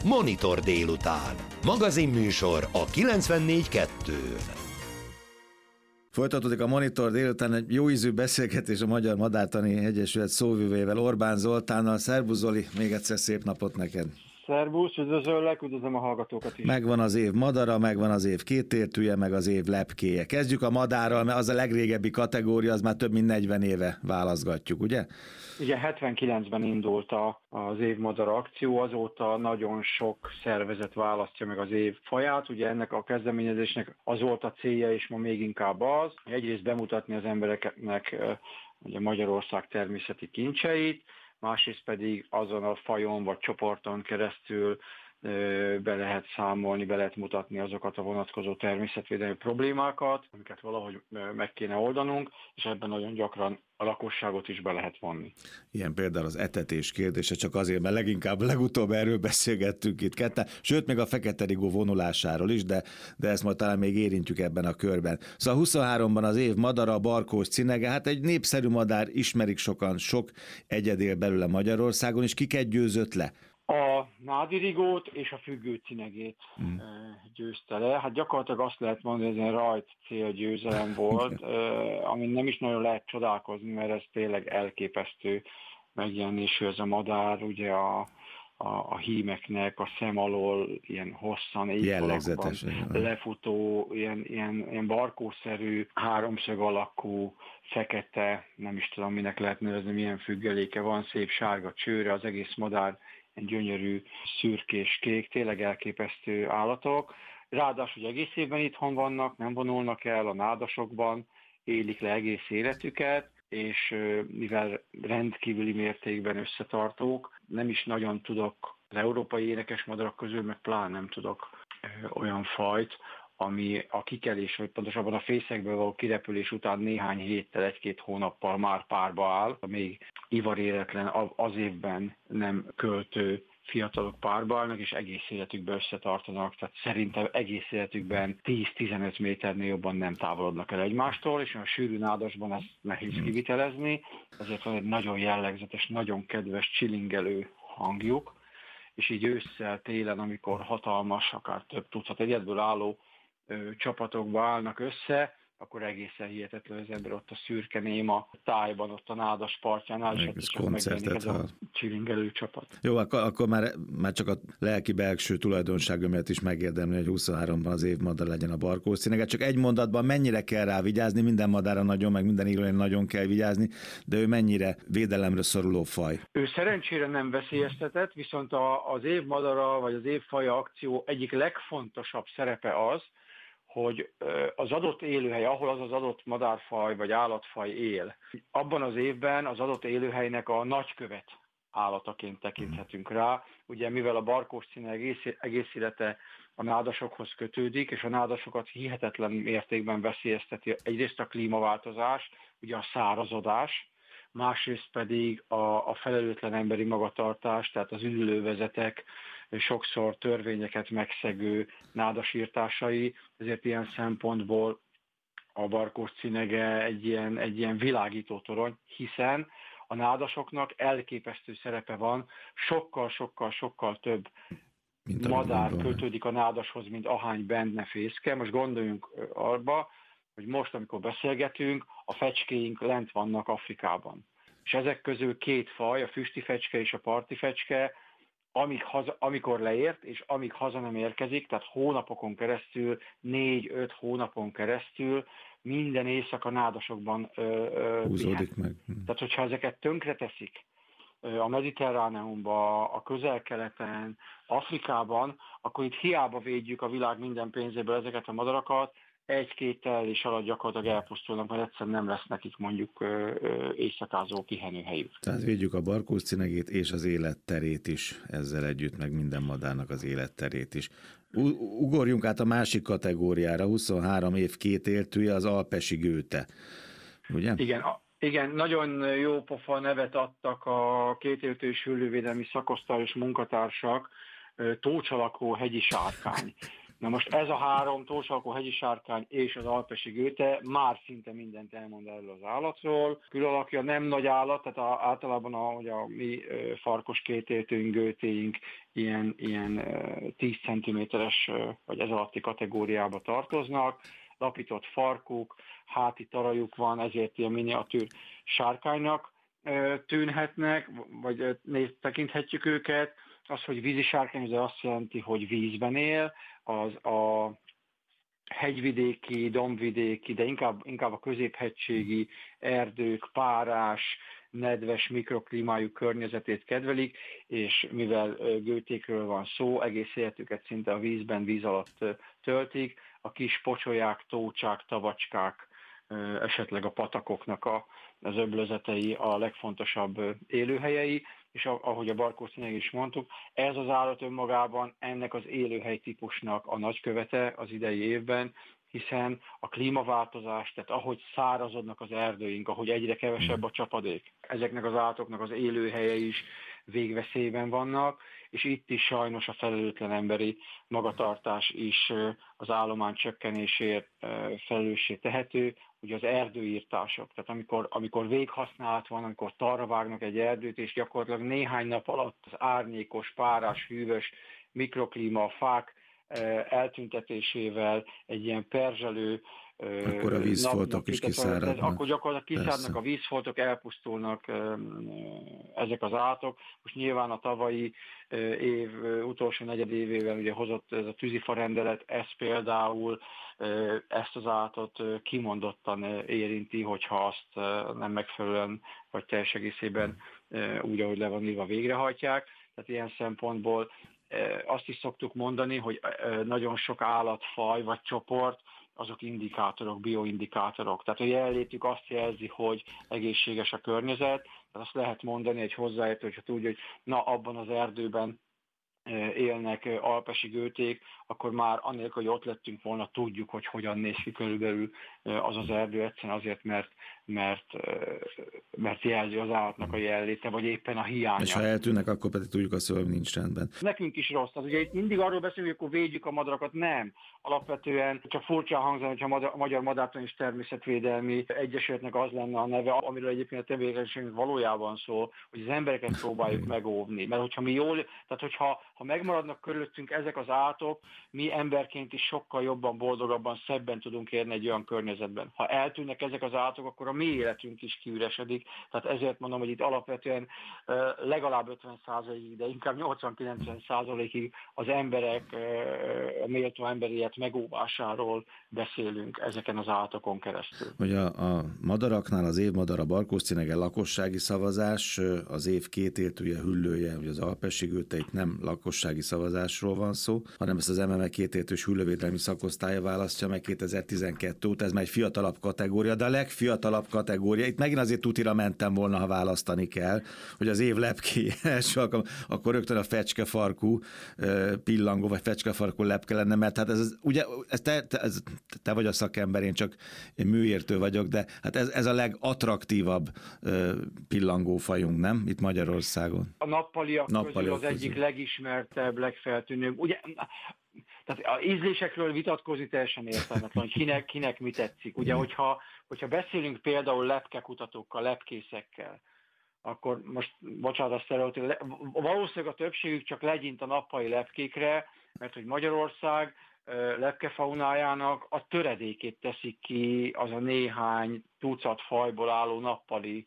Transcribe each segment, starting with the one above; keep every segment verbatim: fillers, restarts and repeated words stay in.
Monitor délután. Magazinműsor a kilencvennégy kettőn. Folytatódik a Monitor délután egy jó ízű beszélgetés a Magyar Madártani Egyesület szóvivőjével, Orbán Zoltánnal. Szervusz Zoli, még egyszer szép napot neked! Szervusz, üdvözöllek, üdvözlöm a hallgatókat is. Megvan az év madara, megvan az év kétértűje, meg az év lepkéje. Kezdjük a madárral, mert az a legrégebbi kategória, az már több mint negyven éve válaszgatjuk, ugye? Igen, hetvenkilencben indult az év madara akció, azóta nagyon sok szervezet választja meg az év faját. Ugye ennek a kezdeményezésnek az volt a célja, és ma még inkább az, egyrészt bemutatni az embereknek ugye Magyarország természeti kincseit, másrészt pedig azon a fajon vagy csoporton keresztül be lehet számolni, be lehet mutatni azokat a vonatkozó természetvédelmi problémákat, amiket valahogy meg kéne oldanunk, és ebben nagyon gyakran a lakosságot is be lehet vonni. Ilyen például az etetés kérdése, csak azért, mert leginkább legutóbb erről beszélgettünk itt ketten, sőt, még a fekete rigó vonulásáról is, de, de ezt majd talán még érintjük ebben a körben. Szóval huszonháromban az év madara, a barkós cinege, hát egy népszerű madár, ismerik sokan, sok egyed él belőle Magyarországon, és kiket győzött le? A nádirigót és a függő cinegét mm. győzte le. Hát gyakorlatilag azt lehet mondani, hogy ez egy rajt célgyőzelem volt, amin nem is nagyon lehet csodálkozni, mert ez tényleg elképesztő megjelenésű ez a madár, ugye a, a, a hímeknek a szem alól ilyen hosszan, éjszakban lefutó, ilyen, ilyen, ilyen barkószerű, háromszög alakú, fekete, nem is tudom minek lehet nevezni, milyen függeléke van, szép sárga csőre, az egész madár egy gyönyörű, szürkés, kék, tényleg elképesztő állatok. Ráadásul, hogy egész évben itthon vannak, nem vonulnak el a nádasokban, élik le egész életüket, és mivel rendkívüli mértékben összetartók, nem is nagyon tudok az európai énekesmadarak közül, meg pláne nem tudok olyan fajt, ami a kikelés, vagy pontosabban a fészekből való kirepülés után néhány héttel, egy-két hónappal már párba áll, még ivaréletlen, az évben nem költő fiatalok párba állnak, és egész életükben összetartanak, tehát szerintem egész életükben tíz-tizenöt méternél jobban nem távolodnak el egymástól, és a sűrű nádasban ezt nehéz kivitelezni, ezért van egy nagyon jellegzetes, nagyon kedves, csilingelő hangjuk, és így ősszel, télen, amikor hatalmas, akár több tucat egyedből álló ö, csapatokba állnak össze, akkor egészen hihetetlen az ember ott a szürke néma tájban, ott a nádas partjánál, és ott csak megjelenik ez a csilingelő csapat. Jó, akkor, akkor már, már csak a lelki belső tulajdonsága miatt is megérdemli, hogy huszonháromban az év madara legyen a barkós cinege. Csak egy mondatban mennyire kell rá vigyázni, minden madára nagyon, meg minden élőlény nagyon kell vigyázni, de ő mennyire védelemre szoruló faj? Ő szerencsére nem veszélyeztetett, viszont a, az év madara, vagy az év faja akció egyik legfontosabb szerepe az, hogy az adott élőhely, ahol az az adott madárfaj vagy állatfaj él, abban az évben az adott élőhelynek a nagykövet állataként tekinthetünk rá. Ugye mivel a barkós cineg egész, egész élete a nádasokhoz kötődik, és a nádasokat hihetetlen mértékben veszélyezteti egyrészt a klímaváltozás, ugye a szárazodás, másrészt pedig a, a felelőtlen emberi magatartás, tehát az üdülővezetek, sokszor törvényeket megszegő nádasírtásai, ezért ilyen szempontból a barkós cinege egy ilyen, egy ilyen világító torony, hiszen a nádasoknak elképesztő szerepe van, sokkal-sokkal-sokkal több mint madár kötődik a nádashoz, mint ahány benne fészke. Most gondoljunk arba, hogy most, amikor beszélgetünk, a fecskéink lent vannak Afrikában. És ezek közül két faj, a füsti fecske és a parti fecske, amíg haza, amikor leért, és amíg haza nem érkezik, tehát hónapokon keresztül, négy-öt hónapon keresztül minden éjszaka nádasokban ö, ö, húzódik meg. Tehát, hogyha ezeket tönkreteszik a Mediterráneumban, a Közel-Keleten, Afrikában, akkor itt hiába védjük a világ minden pénzéből ezeket a madarakat, egy-két telés alatt gyakorlatilag elpusztulnak, mert egyszerűen nem lesz nekik mondjuk éjszakázó pihenőhelyük. Tehát védjük a barkós cinegét és az életterét is, ezzel együtt, meg minden madárnak az életterét is. U- ugorjunk át a másik kategóriára, huszonhárom év két éltője, az alpesi gőte. Ugye? Igen, a- Igen, nagyon jó pofa nevet adtak a kétéltős hüllővédelmi szakosztályos munkatársak, tócsalakó hegyi sárkány. Na most ez a három, tósalkó, hegyi sárkány és az alpesi gőte már szinte mindent elmond erről az állatról. Külalakja nem nagy állat, tehát a, általában a, hogy a mi ö, farkos kétéltőink, gőtéink ilyen, ilyen ö, tíz centiméteres ö, vagy ez alatti kategóriába tartoznak. Lapított farkuk, háti tarajuk van, ezért ilyen miniatűr sárkánynak ö, tűnhetnek, vagy ö, néz, tekinthetjük őket. Az, hogy vízi sárkány, az azt jelenti, hogy vízben él, az a hegyvidéki, dombvidéki, de inkább, inkább a középhegységi erdők, párás, nedves mikroklímájú környezetét kedvelik, és mivel gőtékről van szó, egész életüket szinte a vízben, víz alatt töltik, a kis pocsolyák, tócsák, tavacskák, esetleg a patakoknak a, az öblözetei a legfontosabb élőhelyei, és ahogy a barkóccineg is mondtuk, ez az állat önmagában ennek az élőhely típusnak a nagykövete az idei évben, hiszen a klímaváltozás, tehát ahogy szárazodnak az erdőink, ahogy egyre kevesebb a csapadék, ezeknek az állatoknak az élőhelye is végveszélyben vannak, és itt is sajnos a felelőtlen emberi magatartás is az állomány csökkenésért felelőssé tehető, ugye az erdőírtások, tehát amikor, amikor véghasználat van, amikor tarra vágnak egy erdőt, és gyakorlatilag néhány nap alatt az árnyékos, párás, hűvös mikroklíma, a fák eltüntetésével egy ilyen perzselő akkor a vízfoltok is kiszáradnak. Akkor gyakorlatilag kiszáradnak a vízfoltok, elpusztulnak ezek az állatok. Most nyilván a tavalyi év utolsó negyedévével ugye hozott ez a tűzifa rendelet, ez például ezt az állatot kimondottan érinti, hogyha azt nem megfelelően vagy teljes egészében úgy, ahogy le van írva, végrehajtják. Tehát ilyen szempontból azt is szoktuk mondani, hogy nagyon sok állatfaj vagy csoport, azok indikátorok, bioindikátorok. Tehát a jelenlétük azt jelzi, hogy egészséges a környezet, tehát azt lehet mondani egy hozzáértő, hogyha tudja, hogy na abban az erdőben élnek alpesi gőték, akkor már anélkül, hogy ott lettünk volna, tudjuk, hogy hogyan néz ki körülbelül az az erdő, egyszerűen azért, mert, mert, mert jelzi az állatnak a jelenléte, vagy éppen a hiánya. És ha eltűnnek, akkor pedig tudjuk azt, hogy nincs rendben. Nekünk is rossz. Tehát ugye itt mindig arról beszélünk, hogy akkor védjük a madarakat. Nem. Alapvetően csak furcsa hangzani, hogyha a Magyar Madártan és Természetvédelmi Egyesületnek az lenne a neve, amiről egyébként a tevékenységünk valójában szól, hogy az embereket próbáljuk megóvni. Mert hogyha mi jól, tehát hogyha ha megmaradnak körülöttünk ezek az állatok, mi emberként is sokkal jobban, boldogabban, szebben tudunk érni egy olyan környezetben. Ha eltűnnek ezek az állatok, akkor a mi életünk is kiüresedik. Tehát ezért mondom, hogy itt alapvetően legalább ötven százalékig, de inkább nyolcvan-kilencven százalékig az emberek, a méltó emberi élet megóvásáról beszélünk ezeken az állatokon keresztül. Hogy a, a madaraknál az évmadar, a barkóccinege lakossági szavazás, az év két éltője, hüllője, ugye az alpesi gőte, itt nem lakossági szavazásról van szó, hanem ezt az em em e két éltős hüllővédelmi szakosztálya választja meg kétezer-tizenkettő óta, ez már egy fiatalabb kategória, de a legfiatalabb kategória, itt megint azért tutira mentem volna, ha választani kell, hogy az év lepké első alkalom, akkor rögtön a fecskefarkú pillangó, vagy fecskefarkú lepke lenne, mert hát ez, ugye, ez te, te, ez, te vagy a szakember, én csak én műértő vagyok, de hát ez, ez a legattraktívabb pillangófajunk, nem? Itt Magyarországon. A nappaliak, nappaliak közül az közül. Egyik legismertebb, legfeltűnőbb. Ugye, tehát az ízlésekről vitatkozni teljesen értelmetlen, hogy kinek, kinek mi tetszik. Ugye, hogyha, hogyha beszélünk például lepkekutatókkal, lepkészekkel, akkor most, bocsánat, a sztereotíp, valószínűleg a többségük csak legyint a nappali lepkékre, mert hogy Magyarország lepkefaunájának a töredékét teszik ki az a néhány tucat fajból álló nappali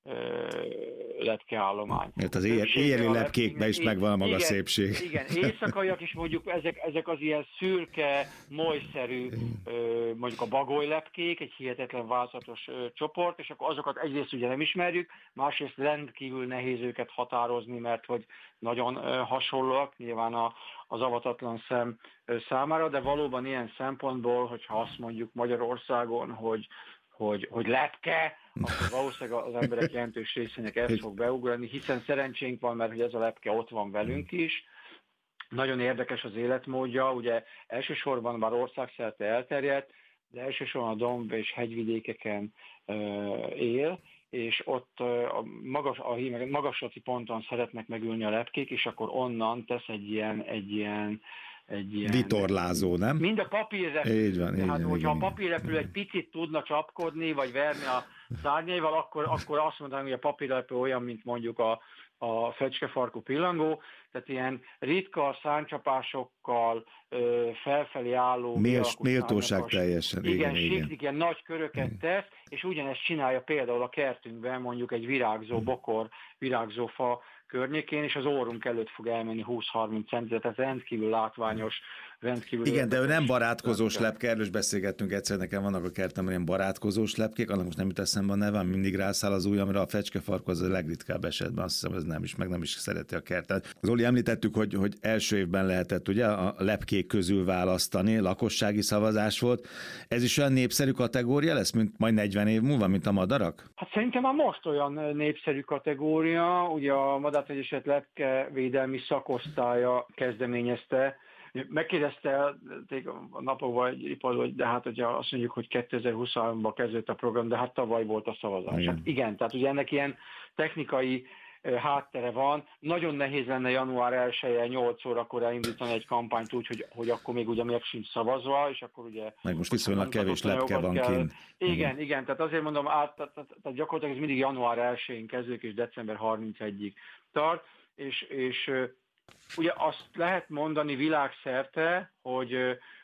lepkeállomány. Mert az éjjeli lepkékben is megvan a maga igen, szépség. Igen, éjszakaiak is mondjuk ezek, ezek az ilyen szürke, molyszerű, mondjuk a bagolylepkék, egy hihetetlen változatos csoport, és akkor azokat egyrészt ugye nem ismerjük, másrészt rendkívül nehéz őket határozni, mert hogy nagyon hasonlóak, nyilván a, az avatatlan szem számára, de valóban ilyen szempontból, hogyha azt mondjuk Magyarországon, hogy hogy, hogy lepke, akkor valószínűleg az emberek jelentős részének ez fog beugrani, hiszen szerencsénk van, mert hogy ez a lepke ott van velünk is. Nagyon érdekes az életmódja, ugye elsősorban már országszerte elterjedt, de elsősorban a domb- és hegyvidékeken uh, él, és ott uh, a, magas, a magaslati ponton szeretnek megülni a lepkék, és akkor onnan tesz egy ilyen, egy ilyen egy ilyen... Vitorlázó, nem? Mind a papírrepülő. Így van, így Tehát, van, hogyha igen, a papírrepülő egy picit tudna csapkodni, vagy verni a szárnyaival, akkor, akkor azt mondanám, hogy a papírrepülő olyan, mint mondjuk a, a fecskefarkú pillangó, tehát ilyen ritka szárnycsapásokkal ö, felfelé álló... Méls, méltóság teljesen. Igen, igen, siklik, ilyen nagy köröket igen. tesz, és ugyanezt csinálja például a kertünkben mondjuk egy virágzó bokor, virágzó fa környékén, és az orrunk előtt fog elmenni húsz-harminc centiméter, tehát rendkívül látványos, rendkívül... Igen, de ő nem barátkozós lepke, erről is beszélgettünk egyszer, nekem vannak a kertemben ilyen barátkozós lepkék, annak most nem jut eszembe a neve, mindig rászáll az ujjamra, a fecskefarkú az a legritkább esetben, azt hiszem, ez nem is, meg nem is szereti a kertet. Zoli, említettük, hogy, hogy első évben lehetett ugye a lepkék közül választani, lakossági szavazás volt. Ez is olyan népszerű kategória lesz, mint majd negyven év múlva, mint a madarak? Hát szerintem már most olyan népszerű kategória, ugye a Madártegyesület lepkevédelmi szakosztálya kezdeményezte. Megkérdezte a napokban egy riportban, hogy de hát hogyha azt mondjuk, hogy kétezer-huszonháromban kezdődött a program, de hát tavaly volt a szavazás. Igen, hát igen, tehát ugye ennek ilyen technikai háttere van. Nagyon nehéz lenne január elsején nyolc órakor elindítani egy kampányt úgy, hogy, hogy akkor még ugye még sincs szavazva, és akkor ugye... Meg most viszonylag kevés lepke van kint. Igen, igen, igen, tehát azért mondom, át, tehát, tehát gyakorlatilag ez mindig január elsején kezdődik, és december harmincegyedikéig tart, és, és ugye azt lehet mondani világszerte, hogy,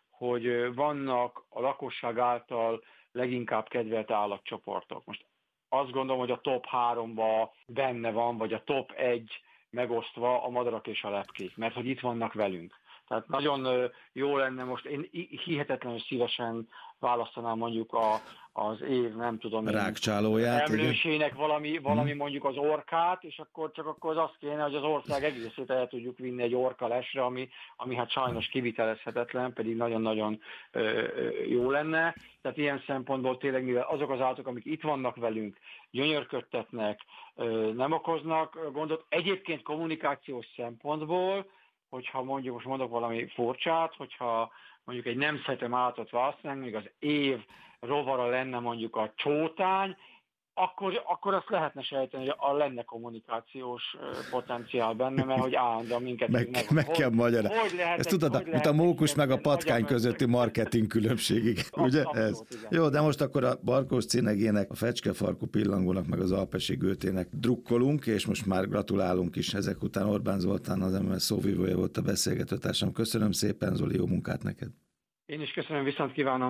hogy vannak a lakosság által leginkább kedvelt állatcsoportok. Most azt gondolom, hogy a top háromba benne van, vagy a top egy megosztva a madarak és a lepkék, mert hogy itt vannak velünk. Tehát nagyon jó lenne most, én hihetetlenül szívesen választanám mondjuk a, az év, nem tudom, rákcsálóját, emlősének valami, valami hmm. mondjuk az orkát, és akkor csak akkor az azt kéne, hogy az ország egészét el tudjuk vinni egy orkalesre, ami, ami hát sajnos kivitelezhetetlen, pedig nagyon-nagyon ö, ö, jó lenne. Tehát ilyen szempontból tényleg, mivel azok az állatok, amik itt vannak velünk, gyönyörködtetnek, ö, nem okoznak gondot. Egyébként kommunikációs szempontból, hogyha mondjuk, most mondok valami furcsát, hogyha mondjuk egy nem szeretem állatot választanánk, még az év rovara lenne mondjuk a csótány, akkor, akkor azt lehetne sejteni, hogy a lenne kommunikációs potenciál benne, mert hogy állandóan minket... Meg, meg, meg kell magyarázni. Ezt tudod, mint a mókus meg a patkány közötti marketing különbségig. Ugye ez? Jó, de most akkor a Barkós cinegének, a fecskefarkú pillangónak, meg az alpesi gőtének drukkolunk, és most már gratulálunk is. Ezek után Orbán Zoltán, az em em es szóvivője volt a beszélgetőtársam. Köszönöm szépen, Zoli, jó munkát neked! Én is köszönöm, viszont kívánom!